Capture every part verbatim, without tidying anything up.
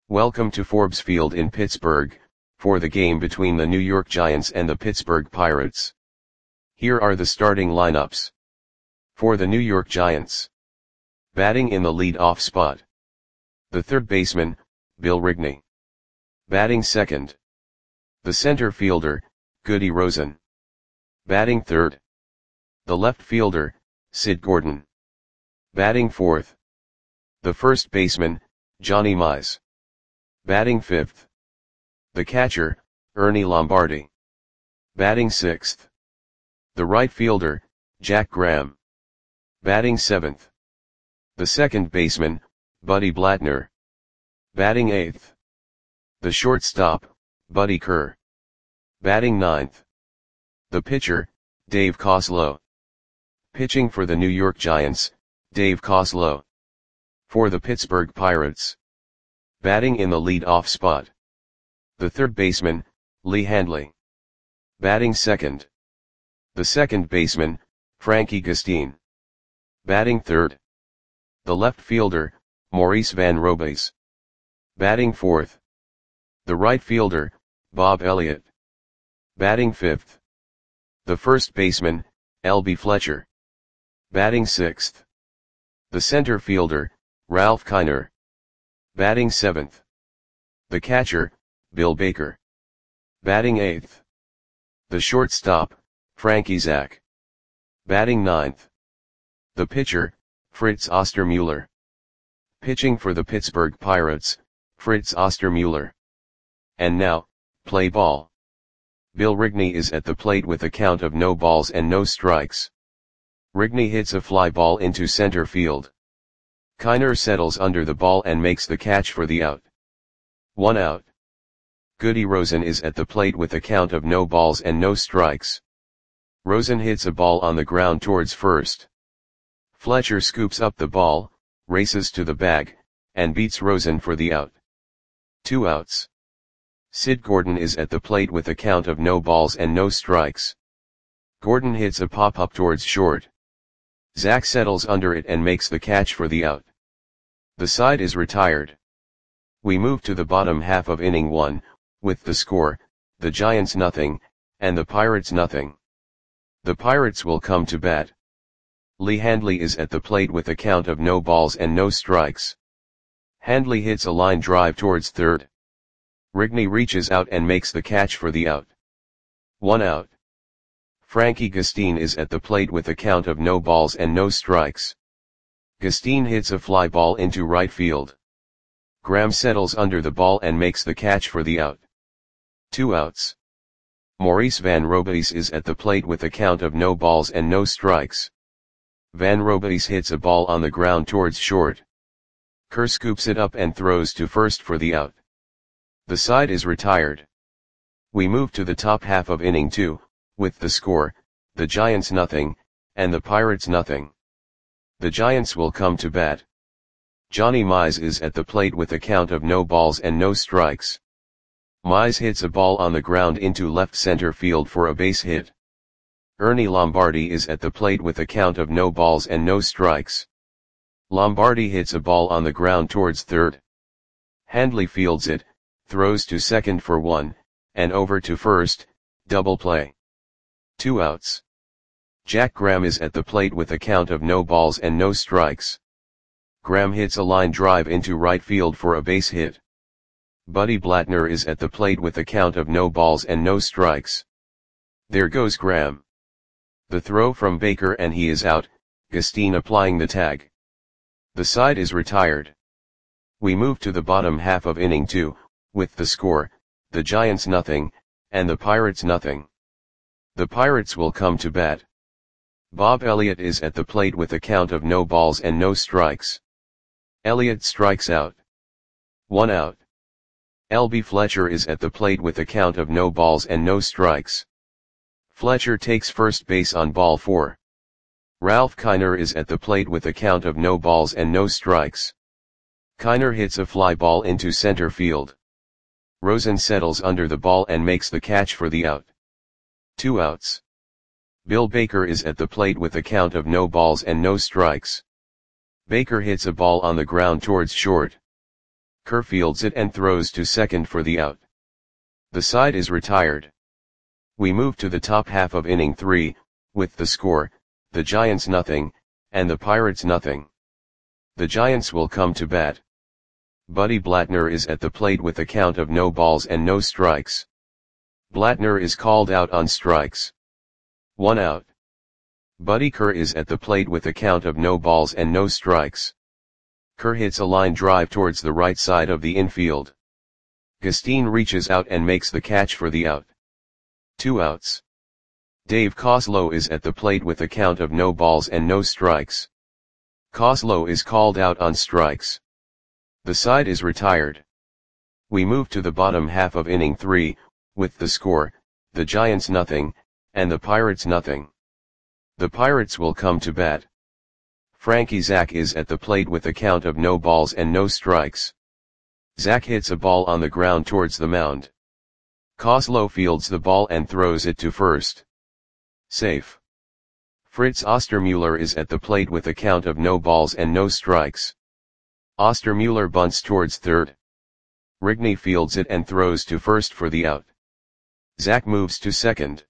Welcome to Forbes Field in Pittsburgh, for the game between the New York Giants and the Pittsburgh Pirates. Here are the starting lineups. For the New York Giants. Batting in the lead-off spot. The third baseman, Bill Rigney. Batting second. The center fielder, Goody Rosen. Batting third. The left fielder, Sid Gordon. Batting fourth. The first baseman, Johnny Mize. Batting fifth. The catcher, Ernie Lombardi. Batting sixth. The right fielder, Jack Graham. Batting seventh. The second baseman, Buddy Blattner. Batting eighth. The shortstop, Buddy Kerr. Batting ninth. The pitcher, Dave Coslow. Pitching for the New York Giants, Dave Coslow. For the Pittsburgh Pirates. Batting in the lead-off spot. The third baseman, Lee Handley. Batting second. The second baseman, Frankie Gustine. Batting third. The left fielder, Maurice Van Robays. Batting fourth. The right fielder, Bob Elliott. Batting fifth. The first baseman, L B Fletcher. Batting sixth. The center fielder, Ralph Kiner. Batting seventh. The catcher, Bill Baker. Batting eighth. The shortstop, Frankie Zach. Batting ninth. The pitcher, Fritz Ostermuller. Pitching for the Pittsburgh Pirates, Fritz Ostermuller. And now, play ball. Bill Rigney is at the plate with a count of no balls and no strikes. Rigney hits a fly ball into center field. Kiner settles under the ball and makes the catch for the out. One out. Goody Rosen is at the plate with a count of no balls and no strikes. Rosen hits a ball on the ground towards first. Fletcher scoops up the ball, races to the bag, and beats Rosen for the out. Two outs. Sid Gordon is at the plate with a count of no balls and no strikes. Gordon hits a pop-up towards short. Zach settles under it and makes the catch for the out. The side is retired. We move to the bottom half of inning one, with the score, the Giants nothing, and the Pirates nothing. The Pirates will come to bat. Lee Handley is at the plate with a count of no balls and no strikes. Handley hits a line drive towards third. Rigney reaches out and makes the catch for the out. One out. Frankie Gustine is at the plate with a count of no balls and no strikes. Gustine hits a fly ball into right field. Graham settles under the ball and makes the catch for the out. Two outs. Maurice Van Robays is at the plate with a count of no balls and no strikes. Van Robays hits a ball on the ground towards short. Kerr scoops it up and throws to first for the out. The side is retired. We move to the top half of inning two, with the score, the Giants nothing, and the Pirates nothing. The Giants will come to bat. Johnny Mize is at the plate with a count of no balls and no strikes. Mize hits a ball on the ground into left center field for a base hit. Ernie Lombardi is at the plate with a count of no balls and no strikes. Lombardi hits a ball on the ground towards third. Handley fields it, throws to second for one, and over to first, double play. Two outs. Jack Graham is at the plate with a count of no balls and no strikes. Graham hits a line drive into right field for a base hit. Buddy Blattner is at the plate with a count of no balls and no strikes. There goes Graham. The throw from Baker and he is out, Gustine applying the tag. The side is retired. We move to the bottom half of inning two, with the score, the Giants nothing, and the Pirates nothing. The Pirates will come to bat. Bob Elliott is at the plate with a count of no balls and no strikes. Elliott strikes out. One out. L B Fletcher is at the plate with a count of no balls and no strikes. Fletcher takes first base on ball four. Ralph Kiner is at the plate with a count of no balls and no strikes. Kiner hits a fly ball into center field. Rosen settles under the ball and makes the catch for the out. Two outs. Bill Baker is at the plate with a count of no balls and no strikes. Baker hits a ball on the ground towards short. Kerr fields it and throws to second for the out. The side is retired. We move to the top half of inning three, with the score, the Giants nothing, and the Pirates nothing. The Giants will come to bat. Buddy Blattner is at the plate with a count of no balls and no strikes. Blattner is called out on strikes. One out. Buddy Kerr is at the plate with a count of no balls and no strikes. Kerr hits a line drive towards the right side of the infield. Gustin reaches out and makes the catch for the out. Two outs. Dave Kozlo is at the plate with a count of no balls and no strikes. Kozlo is called out on strikes. The side is retired. We move to the bottom half of inning three, with the score, the Giants nothing, and the Pirates nothing. The Pirates will come to bat. Frankie Zach is at the plate with a count of no balls and no strikes. Zach hits a ball on the ground towards the mound. Kozlo fields the ball and throws it to first. Safe. Fritz Ostermuller is at the plate with a count of no balls and no strikes. Ostermuller bunts towards third. Rigney fields it and throws to first for the out. Zach moves to second.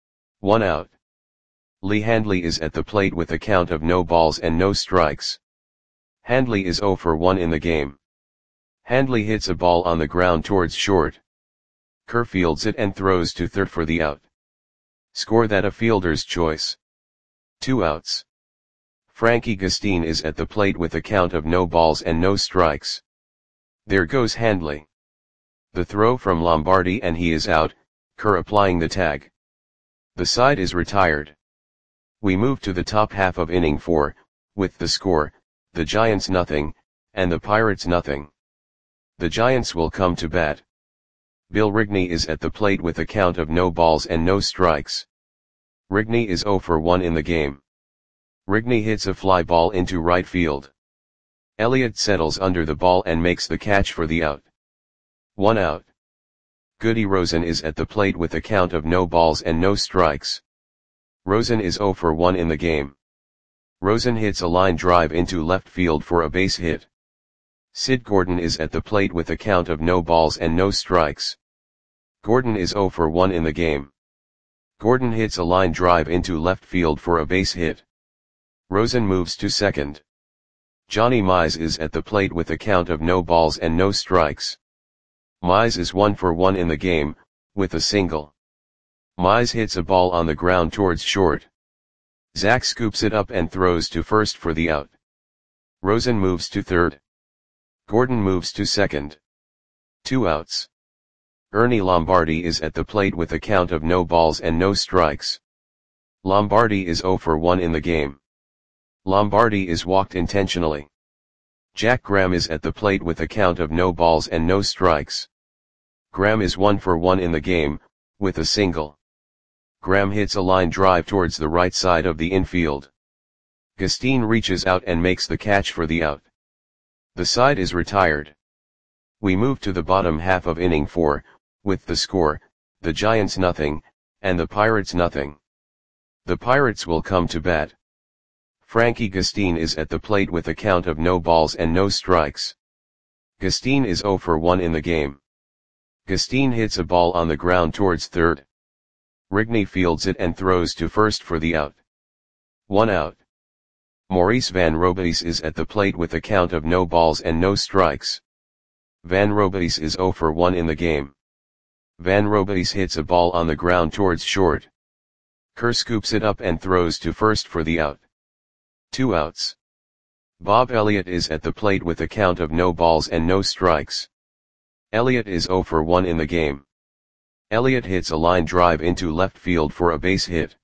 One out. Lee Handley is at the plate with a count of no balls and no strikes. Handley is oh for one in the game. Handley hits a ball on the ground towards short. Kerr fields it and throws to third for the out. Score that a fielder's choice. Two outs. Frankie Gustin is at the plate with a count of no balls and no strikes. There goes Handley. The throw from Lombardi and he is out, Kerr applying the tag. The side is retired. We move to the top half of inning four, with the score, the Giants nothing, and the Pirates nothing. The Giants will come to bat. Bill Rigney is at the plate with a count of no balls and no strikes. Rigney is oh for one in the game. Rigney hits a fly ball into right field. Elliott settles under the ball and makes the catch for the out. One out. Goody Rosen is at the plate with a count of no balls and no strikes. Rosen is oh for one in the game. Rosen hits a line drive into left field for a base hit. Sid Gordon is at the plate with a count of no balls and no strikes. Gordon is oh for one in the game. Gordon hits a line drive into left field for a base hit. Rosen moves to second. Johnny Mize is at the plate with a count of no balls and no strikes. Mize is one for one in the game, with a single. Mize hits a ball on the ground towards short. Zach scoops it up and throws to first for the out. Rosen moves to third. Gordon moves to second. Two outs. Ernie Lombardi is at the plate with a count of no balls and no strikes. Lombardi is oh for one in the game. Lombardi is walked intentionally. Jack Graham is at the plate with a count of no balls and no strikes. Graham is one for one in the game, with a single. Graham hits a line drive towards the right side of the infield. Gustin reaches out and makes the catch for the out. The side is retired. We move to the bottom half of inning four, with the score, the Giants nothing, and the Pirates nothing. The Pirates will come to bat. Frankie Gustin is at the plate with a count of no balls and no strikes. Gustin is oh for one in the game. Gustin hits a ball on the ground towards third. Rigney fields it and throws to first for the out. One out. Maurice Van Robies is at the plate with a count of no balls and no strikes. Van Robies is oh for one in the game. Van Robies hits a ball on the ground towards short. Kerr scoops it up and throws to first for the out. Two outs. Bob Elliott is at the plate with a count of no balls and no strikes. Elliott is oh for one in the game. Elliott hits a line drive into left field for a base hit.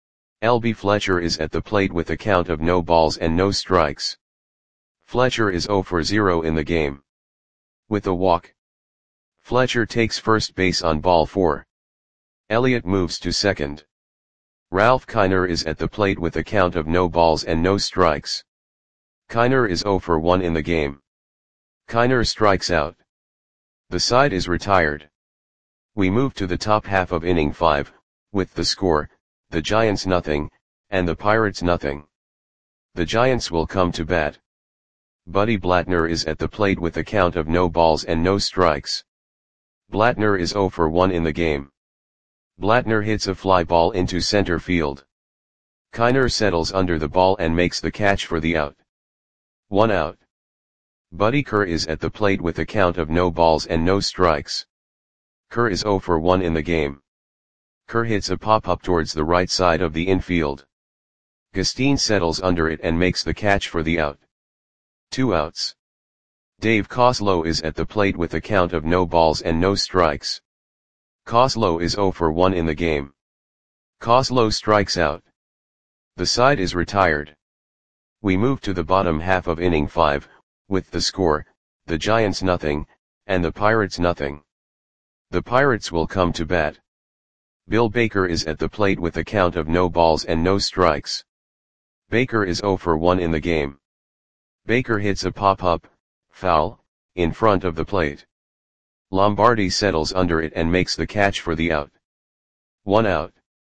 L B Fletcher is at the plate with a count of no balls and no strikes. Fletcher is oh for zero in the game. With a walk. Fletcher takes first base on ball four. Elliott moves to second. Ralph Kiner is at the plate with a count of no balls and no strikes. Kiner is oh for one in the game. Kiner strikes out. The side is retired. We move to the top half of inning five, with the score, the Giants nothing, and the Pirates nothing. The Giants will come to bat. Buddy Blattner is at the plate with a count of no balls and no strikes. Blattner is zero for one in the game. Blattner hits a fly ball into center field. Kiner settles under the ball and makes the catch for the out. One out. Buddy Kerr is at the plate with a count of no balls and no strikes. Kerr is zero for one in the game. Kerr hits a pop-up towards the right side of the infield. Gustin settles under it and makes the catch for the out. Two outs. Dave Koslow is at the plate with a count of no balls and no strikes. Koslow is zero for one in the game. Koslow strikes out. The side is retired. We move to the bottom half of inning five, with the score, the Giants nothing, and the Pirates nothing. The Pirates will come to bat. Bill Baker is at the plate with a count of no balls and no strikes. Baker is zero for one in the game. Baker hits a pop-up, foul, in front of the plate. Lombardi settles under it and makes the catch for the out. One out.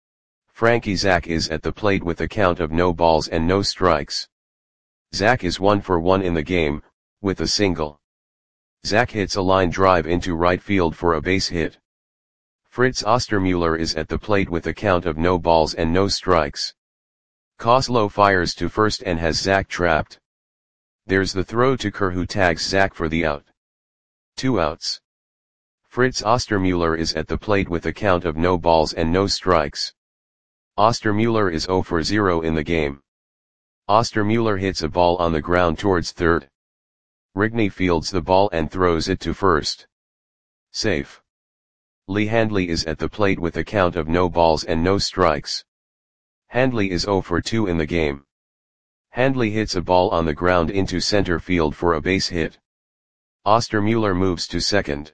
Frankie Zach is at the plate with a count of no balls and no strikes. Zach is one for one in the game, with a single. Zach hits a line drive into right field for a base hit. Fritz Ostermuller is at the plate with a count of no balls and no strikes. Koslow fires to first and has Zach trapped. There's the throw to Kerr, who tags Zach for the out. Two outs. Fritz Ostermuller is at the plate with a count of no balls and no strikes. Ostermuller is zero for zero in the game. Ostermuller hits a ball on the ground towards third. Rigney fields the ball and throws it to first. Safe. Lee Handley is at the plate with a count of no balls and no strikes. Handley is zero for two in the game. Handley hits a ball on the ground into center field for a base hit. Ostermuller moves to second.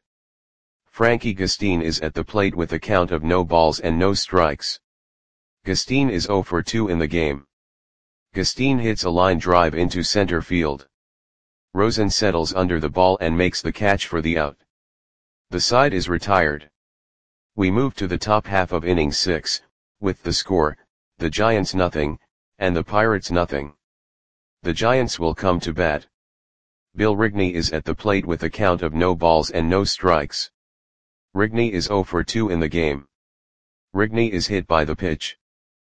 Frankie Gustin is at the plate with a count of no balls and no strikes. Gustin is zero for two in the game. Gustin hits a line drive into center field. Rosen settles under the ball and makes the catch for the out. The side is retired. We move to the top half of inning six, with the score, the Giants nothing, and the Pirates nothing. The Giants will come to bat. Bill Rigney is at the plate with a count of no balls and no strikes. Rigney is zero for two in the game. Rigney is hit by the pitch.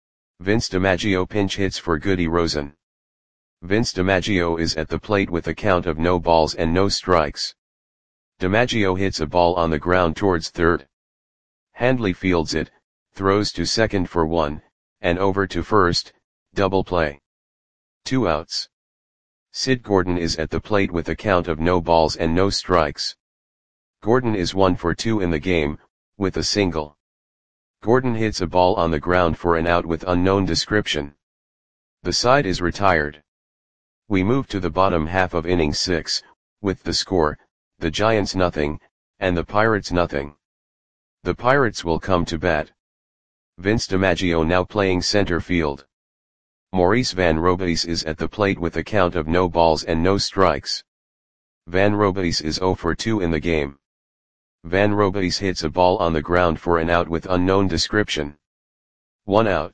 Vince DiMaggio pinch hits for Goody Rosen. Vince DiMaggio is at the plate with a count of no balls and no strikes. DiMaggio hits a ball on the ground towards third. Handley fields it, throws to second for one, and over to first, double play. Two outs. Sid Gordon is at the plate with a count of no balls and no strikes. Gordon is one for two in the game, with a single. Gordon hits a ball on the ground for an out with unknown description. The side is retired. We move to the bottom half of inning six, with the score, the Giants nothing, and the Pirates nothing. The Pirates will come to bat. Vince DiMaggio now playing center field. Maurice Van Robeis is at the plate with a count of no balls and no strikes. Van Robeis is zero for two in the game. Van Robeis hits a ball on the ground for an out with unknown description. One out.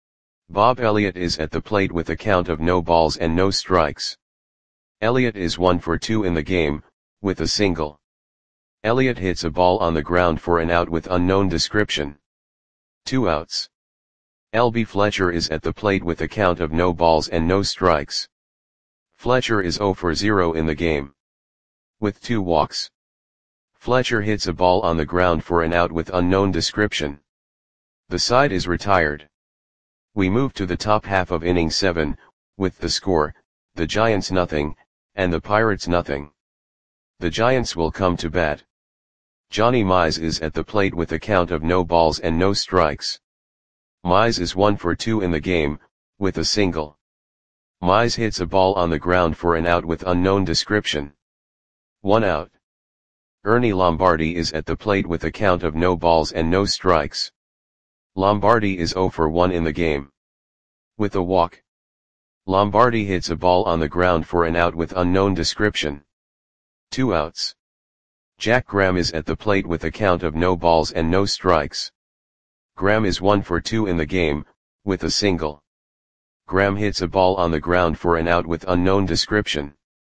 Bob Elliott is at the plate with a count of no balls and no strikes. Elliott is one for two in the game, with a single. Elliott hits a ball on the ground for an out with unknown description. Two outs. L B Fletcher is at the plate with a count of no balls and no strikes. Fletcher is zero for zero in the game. With two walks. Fletcher hits a ball on the ground for an out with unknown description. The side is retired. We move to the top half of inning seven, with the score, the Giants nothing, and the Pirates nothing. The Giants will come to bat. Johnny Mize is at the plate with a count of no balls and no strikes. Mize is one for two in the game, with a single. Mize hits a ball on the ground for an out with unknown description. One out. Ernie Lombardi is at the plate with a count of no balls and no strikes. Lombardi is zero for one in the game. With a walk. Lombardi hits a ball on the ground for an out with unknown description. Two outs. Jack Graham is at the plate with a count of no balls and no strikes. Graham is one for two in the game, with a single. Graham hits a ball on the ground for an out with unknown description.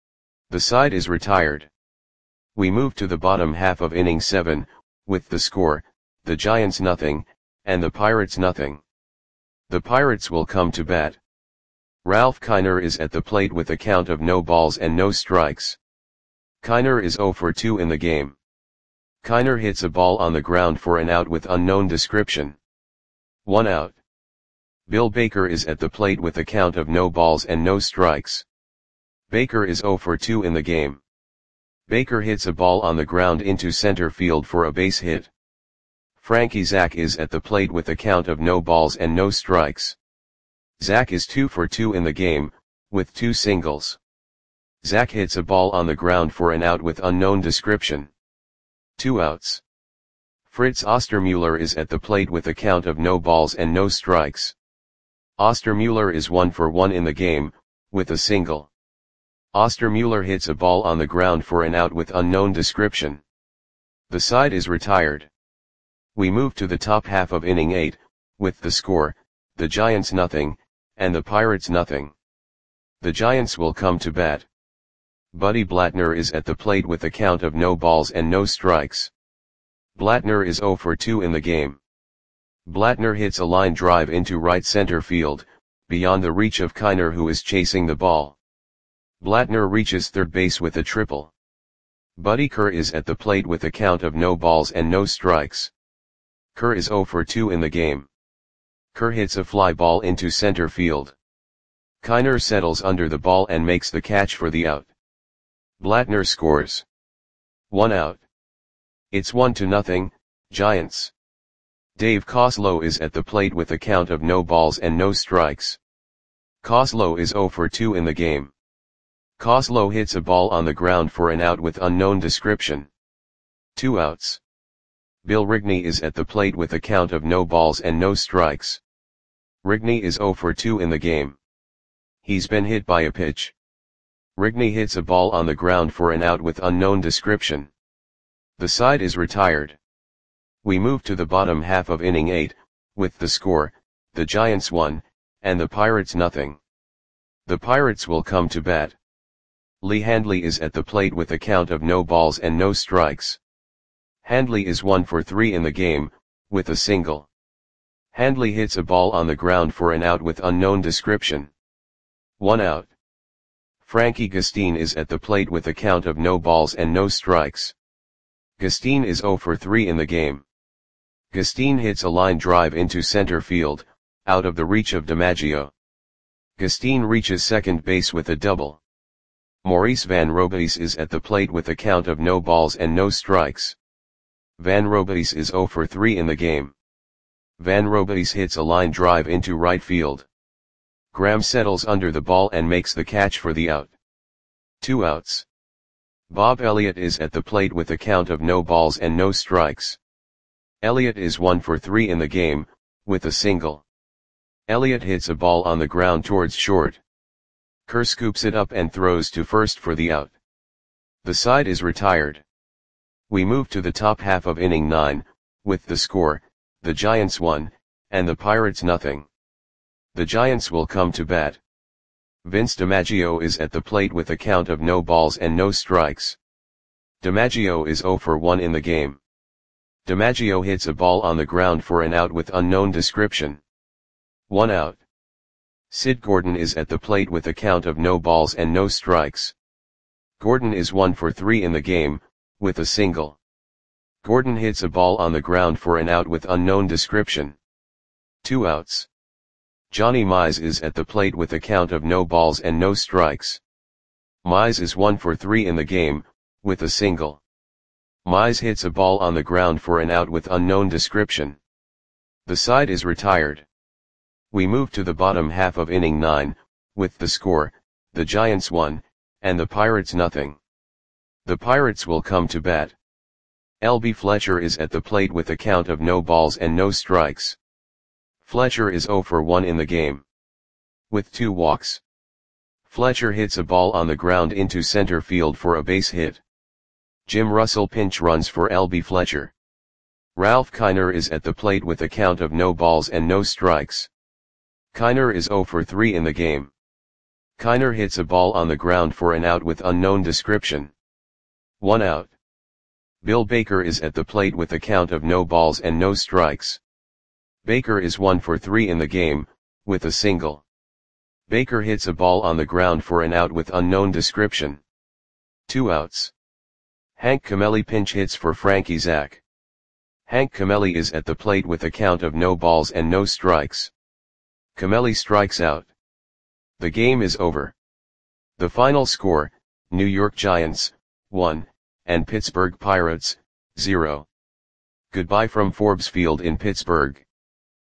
The side is retired. We move to the bottom half of inning seven, with the score, the Giants nothing, and the Pirates nothing. The Pirates will come to bat. Ralph Kiner is at the plate with a count of no balls and no strikes. Kiner is oh for two in the game. Kiner hits a ball on the ground for an out with unknown description. One out. Bill Baker is at the plate with a count of no balls and no strikes. Baker is oh for two in the game. Baker hits a ball on the ground into center field for a base hit. Frankie Zach is at the plate with a count of no balls and no strikes. Zach is two for two in the game, with two singles. Zach hits a ball on the ground for an out with unknown description. Two outs. Fritz Ostermuller is at the plate with a count of no balls and no strikes. Ostermuller is one for one in the game, with a single. Ostermuller hits a ball on the ground for an out with unknown description. The side is retired. We move to the top half of inning eight, with the score, the Giants nothing, and the Pirates nothing. The Giants will come to bat. Buddy Blattner is at the plate with a count of no balls and no strikes. Blattner is oh for two in the game. Blattner hits a line drive into right center field, beyond the reach of Kiner, who is chasing the ball. Blattner reaches third base with a triple. Buddy Kerr is at the plate with a count of no balls and no strikes. Kerr is oh for two in the game. Kerr hits a fly ball into center field. Kiner settles under the ball and makes the catch for the out. Blattner scores. One out. It's one to nothing, Giants. Dave Koslow is at the plate with a count of no balls and no strikes. Koslow is oh for two in the game. Koslow hits a ball on the ground for an out with unknown description. Two outs. Bill Rigney is at the plate with a count of no balls and no strikes. Rigney is oh for two in the game. He's been hit by a pitch. Rigney hits a ball on the ground for an out with unknown description. The side is retired. We move to the bottom half of inning eight, with the score, the Giants one, and the Pirates nothing. The Pirates will come to bat. Lee Handley is at the plate with a count of no balls and no strikes. Handley is one for three in the game, with a single. Handley hits a ball on the ground for an out with unknown description. One out. Frankie Gustine is at the plate with a count of no balls and no strikes. Gustine is oh for three in the game. Gustine hits a line drive into center field, out of the reach of DiMaggio. Gustine reaches second base with a double. Maurice Van Robies is at the plate with a count of no balls and no strikes. Van Robies is oh for three in the game. Van Robies hits a line drive into right field. Graham settles under the ball and makes the catch for the out. Two outs. Bob Elliott is at the plate with a count of no balls and no strikes. Elliott is one for three in the game, with a single. Elliott hits a ball on the ground towards short. Kerr scoops it up and throws to first for the out. The side is retired. We move to the top half of inning nine, with the score, the Giants one, and the Pirates nothing. The Giants will come to bat. Vince DiMaggio is at the plate with a count of no balls and no strikes. DiMaggio is oh for one in the game. DiMaggio hits a ball on the ground for an out with unknown description. One out. Sid Gordon is at the plate with a count of no balls and no strikes. Gordon is one for three in the game, with a single. Gordon hits a ball on the ground for an out with unknown description. Two outs. Johnny Mize is at the plate with a count of no balls and no strikes. Mize is one for three in the game, with a single. Mize hits a ball on the ground for an out with unknown description. The side is retired. We move to the bottom half of inning nine, with the score, the Giants one, and the Pirates nothing. The Pirates will come to bat. L B Fletcher is at the plate with a count of no balls and no strikes. Fletcher is oh for one in the game. With two walks. Fletcher hits a ball on the ground into center field for a base hit. Jim Russell pinch runs for L B Fletcher. Ralph Kiner is at the plate with a count of no balls and no strikes. Kiner is oh for three in the game. Kiner hits a ball on the ground for an out with unknown description. One out. Bill Baker is at the plate with a count of no balls and no strikes. Baker is one for three in the game, with a single. Baker hits a ball on the ground for an out with unknown description. Two outs. Hank Cameli pinch hits for Frankie Zach. Hank Cameli is at the plate with a count of no balls and no strikes. Cameli strikes out. The game is over. The final score, New York Giants, one, and Pittsburgh Pirates, zero. Goodbye from Forbes Field in Pittsburgh.